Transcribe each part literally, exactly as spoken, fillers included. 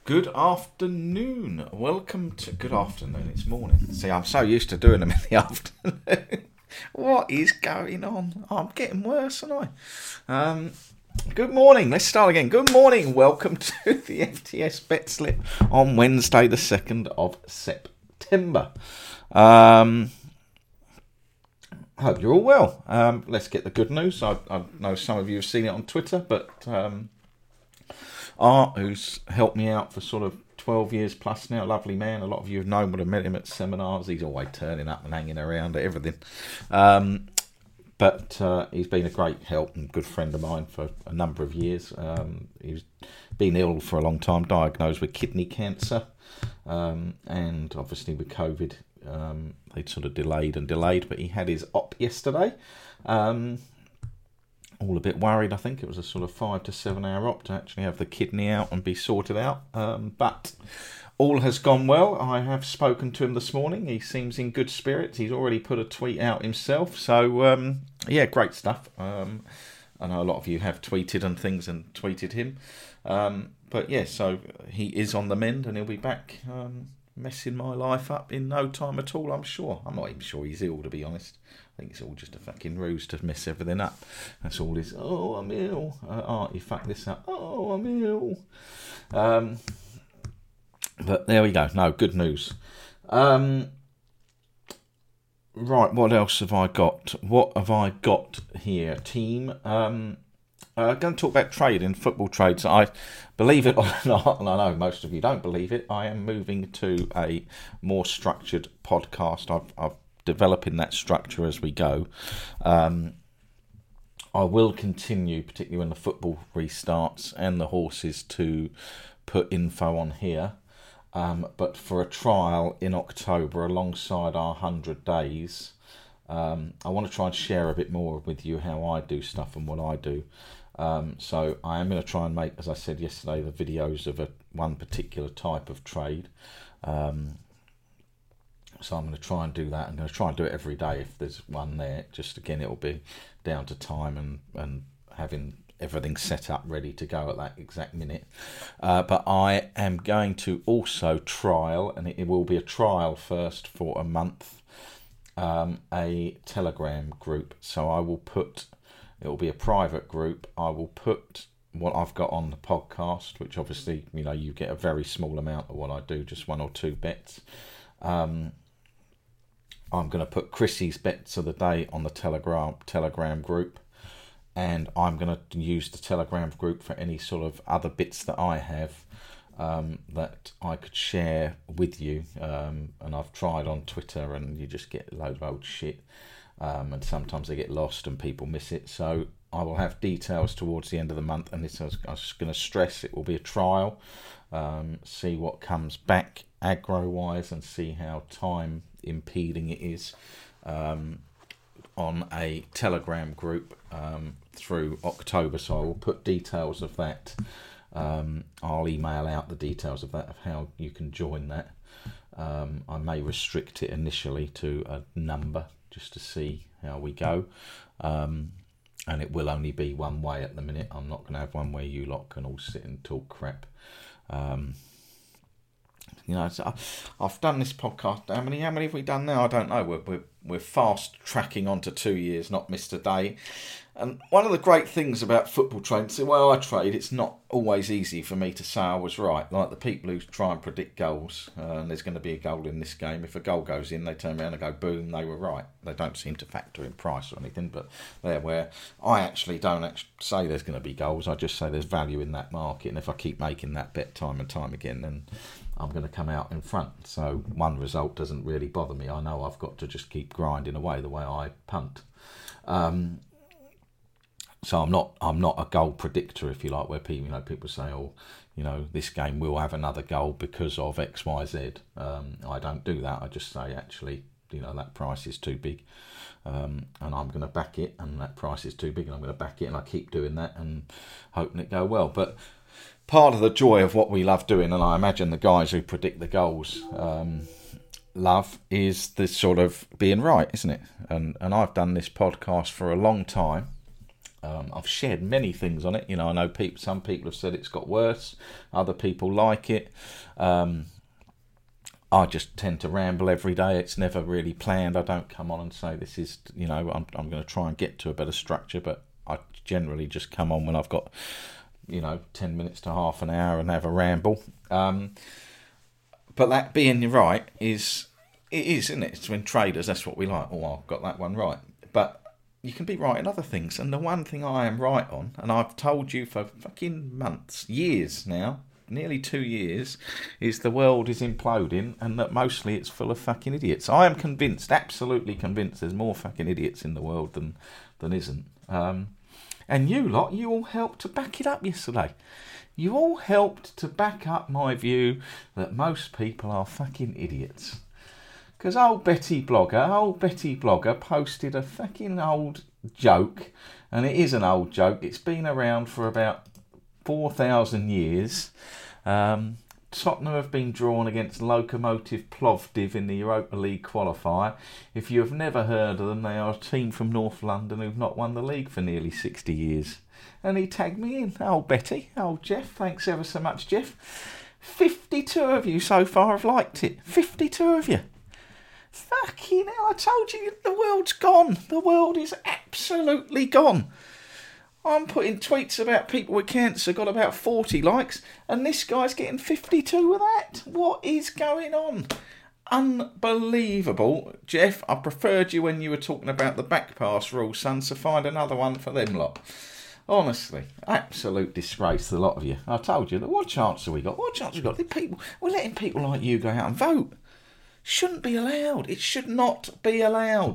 Good afternoon. Welcome to... Good afternoon, it's morning. See, I'm so used to doing them in the afternoon. What is going on? I'm getting worse, aren't I? Um, good morning. Let's start again. Good morning. Welcome to the F T S Bet Slip on Wednesday, the second of September. Um... I hope you're all well. Um, let's get the good news. I, I know some of you have seen it on Twitter, but um, Art, who's helped me out for sort of twelve years plus now, lovely man. A lot of you have known, would have met him at seminars. He's always turning up and hanging around at everything. Um, but uh, he's been a great help and good friend of mine for a number of years. Um, he's been ill for a long time, diagnosed with kidney cancer, um, and obviously with COVID. Um, they'd sort of delayed and delayed, but he had his op yesterday. Um, all a bit worried. I think it was a sort of five to seven hour op to actually have the kidney out and be sorted out. Um, but all has gone well. I have spoken to him this morning. He seems in good spirits. He's already put a tweet out himself. So, um, yeah, great stuff. Um, I know a lot of you have tweeted and things and tweeted him. Um, but, yeah, so he is on the mend and he'll be back um, messing my life up in no time at all, I'm sure. I'm not even sure he's ill, to be honest. I think it's all just a fucking ruse to mess everything up. That's all this, oh, I'm ill. Uh, oh, you fuck this up. Oh, I'm ill. Um, but there we go. No, good news. Um, right, what else have I got? What have I got here, team? Um, I'm uh, going to talk about trading, football trades. I believe it or not, and I know most of you don't believe it, I am moving to a more structured podcast. I've, I've developing that structure as we go. Um, I will continue, particularly when the football restarts and the horses, to put info on here. Um, but for a trial in October alongside our one hundred days, um, I want to try and share a bit more with you how I do stuff and what I do. Um, so I am going to try and make, as I said yesterday, the videos of a one particular type of trade. Um, so I'm going to try and do that. I'm going to try and do it every day if there's one there. Just again, it'll be down to time and, and having everything set up ready to go at that exact minute. Uh, but I am going to also trial, and it will be a trial first for a month, um, a Telegram group. So I will put... It will be a private group. I will put what I've got on the podcast, which obviously, you know, you get a very small amount of what I do, just one or two bets. Um, I'm going to put Chrissy's bets of the day on the Telegram Telegram group, and I'm going to use the Telegram group for any sort of other bits that I have um, that I could share with you. Um, and I've tried on Twitter, and you just get a load of old shit. Um, and sometimes they get lost and people miss it. So I will have details towards the end of the month, and this I was, I was going to stress it will be a trial. Um, see what comes back aggro-wise and see how time impeding it is um, on a Telegram group um, through October. So I will put details of that. Um, I'll email out the details of that, of how you can join that. Um, I may restrict it initially to a number, just to see how we go. Um, and it will only be one way at the minute. I'm not going to have one where you lot can all sit and talk crap. Um, you know, so I've done this podcast. How many? How many have we done now? I don't know. We're we're, we're fast tracking on to two years, not missed a day. And one of the great things about football trading, so well, I trade, it's not always easy for me to say I was right. Like the people who try and predict goals, uh, and there's going to be a goal in this game. If a goal goes in, they turn around and go, boom, they were right. They don't seem to factor in price or anything, but there, where I actually don't actually say there's going to be goals. I just say there's value in that market, and if I keep making that bet time and time again, then I'm going to come out in front. So one result doesn't really bother me. I know I've got to just keep grinding away the way I punt. Um, So I'm not I'm not a goal predictor, if you like, where people you know people say, oh, you know, this game will have another goal because of X, Y, Z. Um, I don't do that. I just say, actually, you know, that price is too big, um, and I'm going to back it, and that price is too big, and I'm going to back it, and I keep doing that and hoping it go well. But part of the joy of what we love doing, and I imagine the guys who predict the goals um, love, is this sort of being right, isn't it? And and I've done this podcast for a long time. Um, I've shared many things on it. You know, I know people, some people have said it's got worse. Other people like it. Um, I just tend to ramble every day. It's never really planned. I don't come on and say this is, you know, I'm, I'm going to try and get to a better structure, but I generally just come on when I've got, you know, ten minutes to half an hour and have a ramble. Um, but that being right is, it is, isn't it? It's when traders, that's what we like. Oh, I've got that one right. But you can be right in other things. And the one thing I am right on, and I've told you for fucking months, years now, nearly two years, is the world is imploding and that mostly it's full of fucking idiots. I am convinced, absolutely convinced, there's more fucking idiots in the world than, than isn't. Um, and you lot, you all helped to back it up yesterday. You all helped to back up my view that most people are fucking idiots. Because old Betty Blogger, old Betty Blogger posted a fucking old joke, and it is an old joke. It's been around for about four thousand years. Um, Tottenham have been drawn against Lokomotiv Plovdiv in the Europa League qualifier. If you have never heard of them, they are a team from North London who've not won the league for nearly sixty years. And he tagged me in. Old Betty, old Jeff, thanks ever so much, Jeff. fifty-two of you so far have liked it. fifty-two of you. Fucking hell, I told you, the world's gone. The world is absolutely gone. I'm putting tweets about people with cancer, got about forty likes, and this guy's getting fifty-two with that. What is going on? Unbelievable. Jeff, I preferred you when you were talking about the back pass rule, son, so find another one for them lot. Honestly, absolute disgrace to a lot of you. I told you, what chance have we got? What chance have we got? The people, we're letting people like you go out and vote. Shouldn't be allowed. It should not be allowed.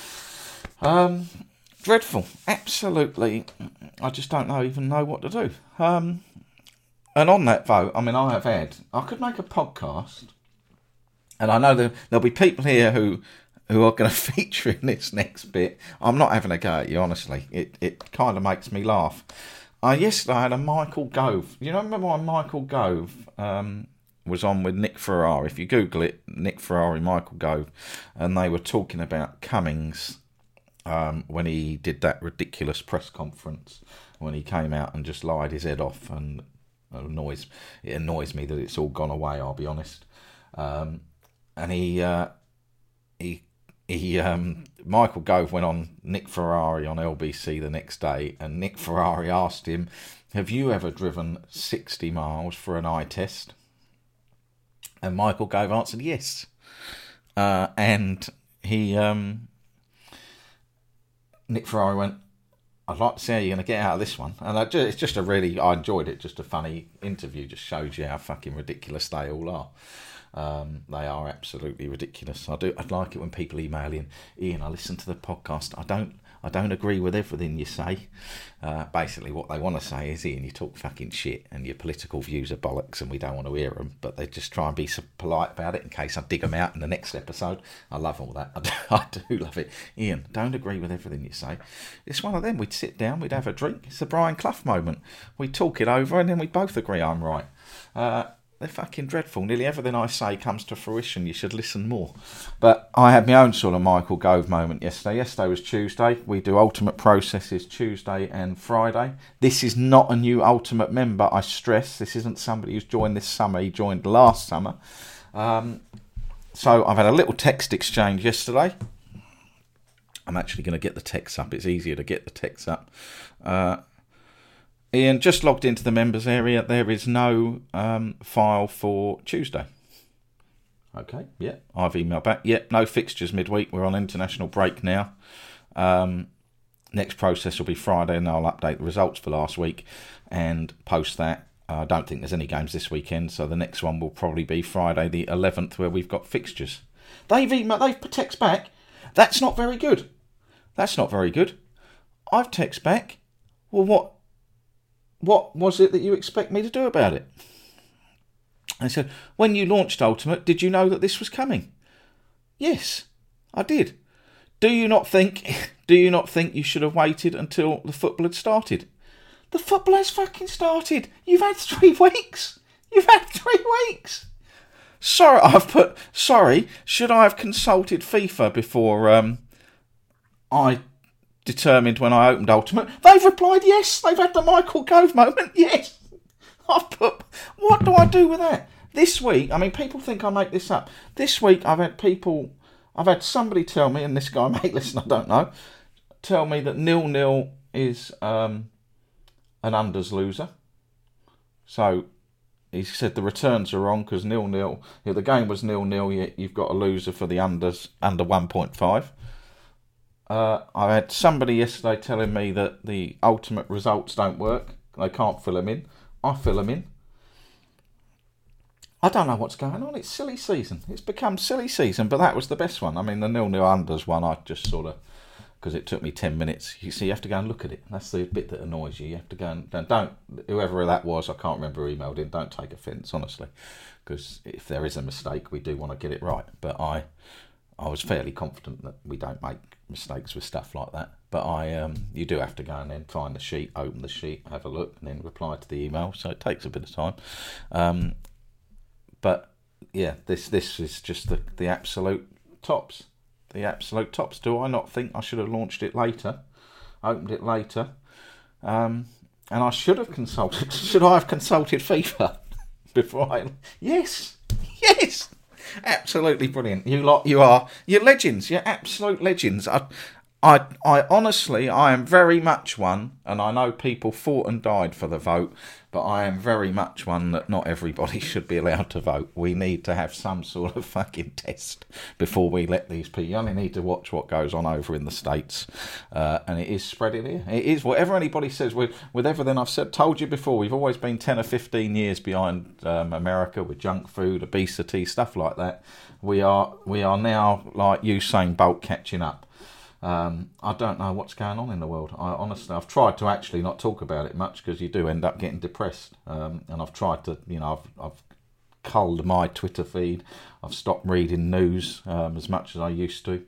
Um, dreadful. Absolutely. I just don't know, even know what to do. Um, and on that vote, I mean, I have had, I could make a podcast, and I know there, there'll be people here who who are going to feature in this next bit. I'm not having a go at you, honestly. It it kind of makes me laugh. Uh, yesterday I had a Michael Gove. You know, remember when Michael Gove um, was on with Nick Ferrari? If you Google it, Nick Ferrari, Michael Gove, and they were talking about Cummings um, when he did that ridiculous press conference, when he came out and just lied his head off, and it annoys, it annoys me that it's all gone away, I'll be honest. Um, and he... Uh, he He, um, Michael Gove went on Nick Ferrari on L B C the next day, and Nick Ferrari asked him, have you ever driven sixty miles for an eye test? And Michael Gove answered yes. Uh, and he, um, Nick Ferrari went, I'd like to see how you're going to get out of this one. And I just, it's just a really, I enjoyed it, just a funny interview, just shows you how fucking ridiculous they all are. Um, they are absolutely ridiculous. I do. I'd like it when people email in, Ian, I listen to the podcast. I don't. I don't agree with everything you say. Uh, basically, what they want to say is, Ian, you talk fucking shit, and your political views are bollocks, and we don't want to hear them. But they just try and be so polite about it in case I dig them out in the next episode. I love all that. I do, I do love it. Ian, don't agree with everything you say. It's one of them. We'd sit down, we'd have a drink. It's the Brian Clough moment. We talk it over, and then we both agree I'm right. Uh, They're fucking dreadful. Nearly everything I say comes to fruition. You should listen more. But I had my own sort of Michael Gove moment yesterday. Yesterday was Tuesday. We do Ultimate Processes Tuesday and Friday. This is not a new Ultimate member, I stress. This isn't somebody who's joined this summer. He joined last summer. Um, so I've had a little text exchange yesterday. I'm actually going to get the text up. It's easier to get the text up. Uh... Ian, just logged into the members area. There is no um, file for Tuesday. Okay, yeah. I've emailed back. Yeah, no fixtures midweek. We're on international break now. Um, next process will be Friday, and I'll update the results for last week and post that. I don't think there's any games this weekend, so the next one will probably be Friday the eleventh, where we've got fixtures. They've emailed, they've put text back. That's not very good. That's not very good. I've text back. Well, what? What was it that you expect me to do about it? I said, when you launched Ultimate, did you know that this was coming? Yes, I did. Do you not think, do you not think you should have waited until the football had started? The football has fucking started. You've had three weeks. You've had three weeks. Sorry, I've put, sorry, should I have consulted FIFA before um, I determined when I opened Ultimate. They've replied yes. They've had the Michael Gove moment. Yes. I've put. What do I do with that? This week, I mean, people think I make this up. This week, I've had people. I've had somebody tell me, and this guy may listen, I don't know, tell me that nil-nil is um, an unders loser. So he said the returns are wrong because nil-nil. If the game was nil-nil, you've got a loser for the unders under one point five. Uh, I had somebody yesterday telling me that the ultimate results don't work. They can't fill them in. I fill them in. I don't know what's going on. It's silly season. It's become silly season, but that was the best one. I mean, the nil-nil unders one, I just sort of, because it took me ten minutes. You see, you have to go and look at it. That's the bit that annoys you. You have to go and, and don't, whoever that was, I can't remember who emailed in, don't take offence, honestly. Because if there is a mistake, we do want to get it right. But I I was fairly confident that we don't make mistakes with stuff like that. But I, um, you do have to go and then find the sheet, open the sheet, have a look, and then reply to the email. So it takes a bit of time. Um, but yeah, this this is just the, the absolute tops. The absolute tops. Do I not think I should have launched it later, opened it later, um, and I should have consulted. Should I have consulted FIFA before I? Yes, yes. Absolutely brilliant. You lot, you are, you're legends. You're absolute legends. I, I, I honestly, I am very much one, and I know people fought and died for the vote, but I am very much one that not everybody should be allowed to vote. We need to have some sort of fucking test before we let these people. You only need to watch what goes on over in the States, uh, and it is spreading here. It is whatever anybody says. With with everything I've said, told you before, we've always been ten or fifteen years behind um, America with junk food, obesity, stuff like that. We are we are now like Usain Bolt catching up. Um, I don't know what's going on in the world. I honestly, I've tried to actually not talk about it much because you do end up getting depressed. Um, and I've tried to, you know, I've, I've culled my Twitter feed. I've stopped reading news um, as much as I used to,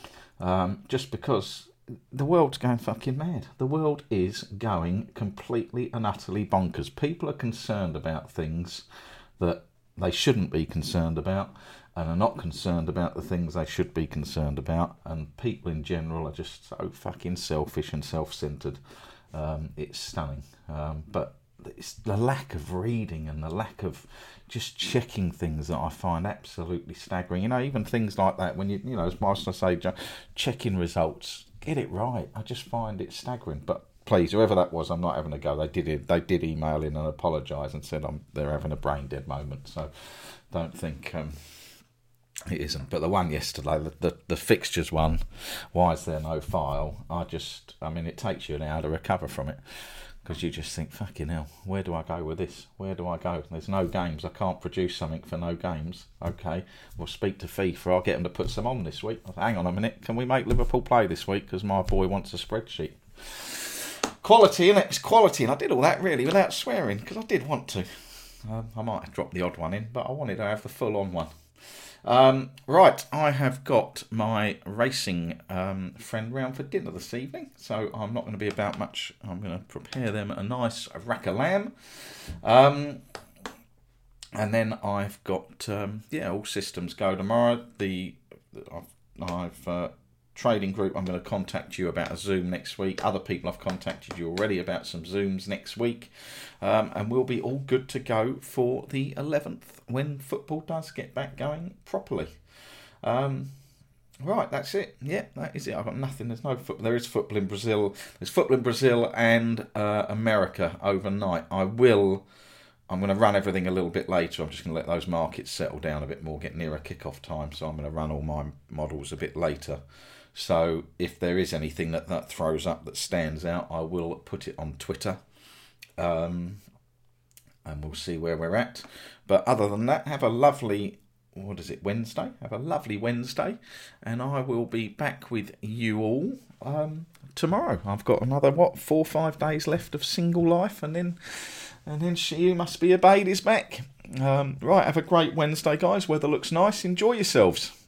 um, just because the world's going fucking mad. The world is going completely and utterly bonkers. People are concerned about things that they shouldn't be concerned about, and are not concerned about the things they should be concerned about, and people in general are just so fucking selfish and self-centred. Um, it's stunning. Um, but it's the lack of reading and the lack of just checking things that I find absolutely staggering. You know, even things like that, when you, you know, as much as I say, checking results, get it right. I just find it staggering. But please, whoever that was, I'm not having a go. They did it. They did email in and apologise and said I'm, they're having a brain dead moment. So don't think... Um, It isn't, but the one yesterday, the, the the fixtures one, why is there no file? I just, I mean, it takes you an hour to recover from it, because you just think, fucking hell, where do I go with this? Where do I go? There's no games. I can't produce something for no games. Okay, we'll speak to FIFA. I'll get them to put some on this week. Hang on a minute, can we make Liverpool play this week? Because my boy wants a spreadsheet. Quality, innit? It's quality, and I did all that really without swearing, because I did want to. Um, I might have dropped the odd one in, but I wanted to have the full-on one. Um, right, I have got my racing um, friend round for dinner this evening, so I'm not going to be about much. I'm going to prepare them a nice rack of lamb, um, and then I've got um, yeah, all systems go tomorrow. The I've, I've uh, trading group. I'm going to contact you about a Zoom next week. Other people have contacted you already about some Zooms next week. Um, and we'll be all good to go for the eleventh when football does get back going properly. Um, right, that's it. Yeah, that is it. I've got nothing. There's no football. There is football in Brazil. There's football in Brazil and uh, America overnight. I will. I'm going to run everything a little bit later. I'm just going to let those markets settle down a bit more, get nearer kick-off time. So I'm going to run all my models a bit later. So if there is anything that that throws up that stands out, I will put it on Twitter. Um, and we'll see where we're at. But other than that, have a lovely, what is it, Wednesday? Have a lovely Wednesday. And I will be back with you all um, tomorrow. I've got another, what, four or five days left of single life. And then and then She Who Must Be Obeyed is back. Um, right, have a great Wednesday, guys. Weather looks nice. Enjoy yourselves.